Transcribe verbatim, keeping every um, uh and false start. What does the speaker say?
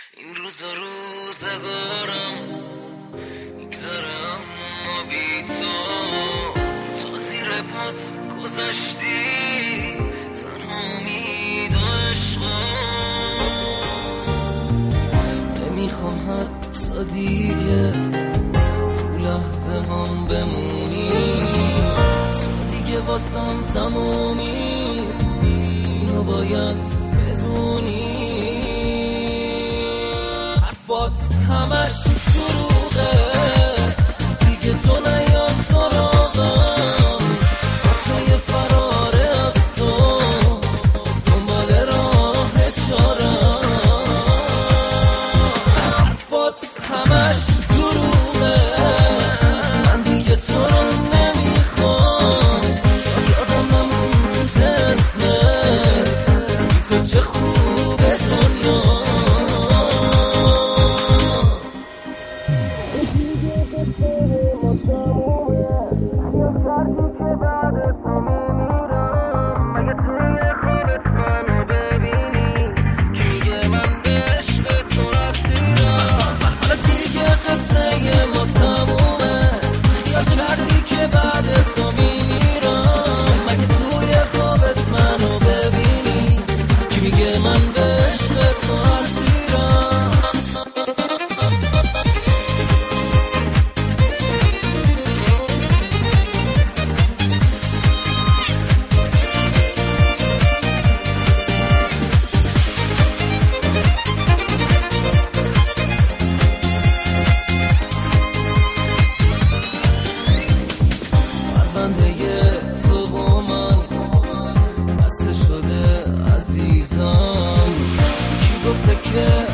این روزا روزگارم میگذره اما بی تو تو زیر پات گذاشتی تنها امید و عشقم نمیخوام حتی دیگه تو لحظه هم بمونی تو دیگه واسم تمومی اینو باید بدونی حرفات همش دروغه دیگه تو نیا سراغم واسه فراره از تو دنبال راه چارم حرفات همش دروغه من دیگه تو رو نمیخوام یادم نمونده اسمت بی تو چه خوبه دنیا تو با من بسته شده عزیزم کی گفته که